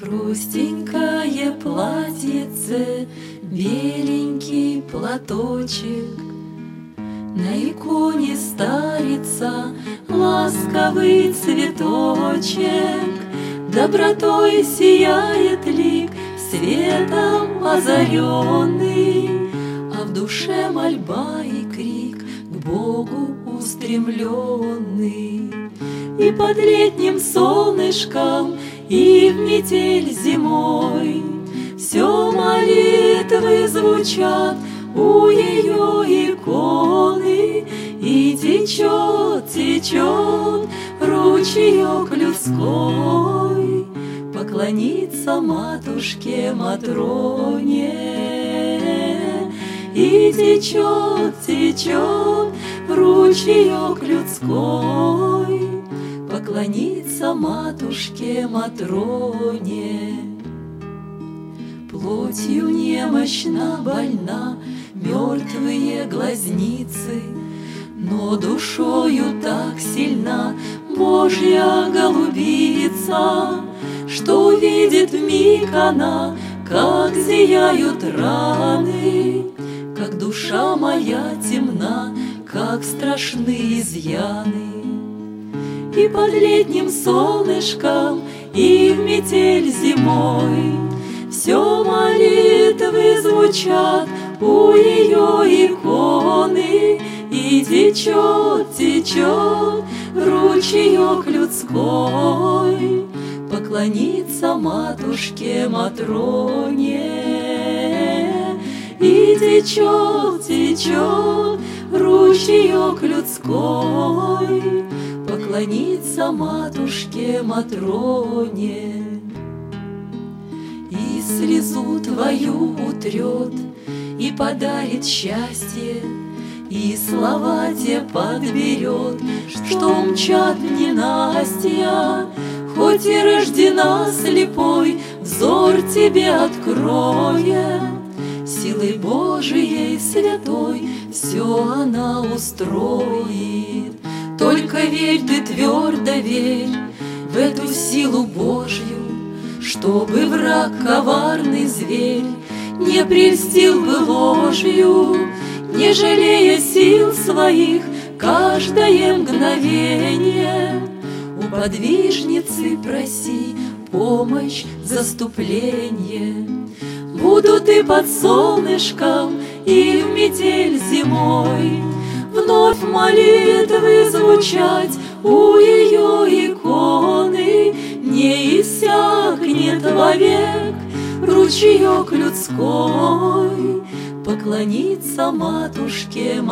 Простенькое платьице, беленький платочек, на иконе старица ласковый цветочек, добротой сияет лик, светом озаренный, а в душе мольба и крик к Богу устремленный. И под летним солнышком, и в метель зимой все молитвы звучат у ее иконы, и течет, течет ручеек людской поклониться матушке Матроне. И течет, течет ручеек людской поклониться матушке Матроне. Плотью немощна, больна, мертвые глазницы, но душою так сильна Божья голубица, что увидит вмиг она, как зияют раны, как душа моя темна, как страшны изъяны. И под летним солнышком, и в метель зимой все молитвы звучат у ее иконы, и течет, течет ручеек людской поклониться матушке Матроне. И течет, течет ручеек людской поклониться матушке Матроне. И слезу твою утрет, и подарит счастье, и слова те подберет, что мчат в ненастья. Хоть и рождена слепой, взор тебе откроет, силой Божией святой все она устроит. Только верь ты, твердо верь в эту силу Божью, чтобы враг, коварный зверь, не прельстил бы ложью, не жалея сил своих каждое мгновение. У подвижницы проси помощь, заступление. Будут и под солнышком, и в метель зимой вновь молитвы звучать у ее иконы. Не иссякнет вовек ручеек людской поклониться матушке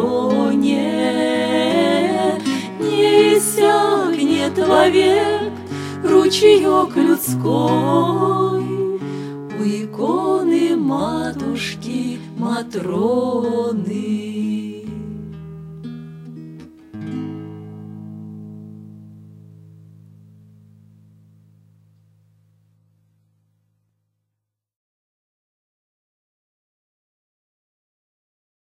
Матроне. Не иссякнет вовек ручеек людской у иконы матушки Матроны.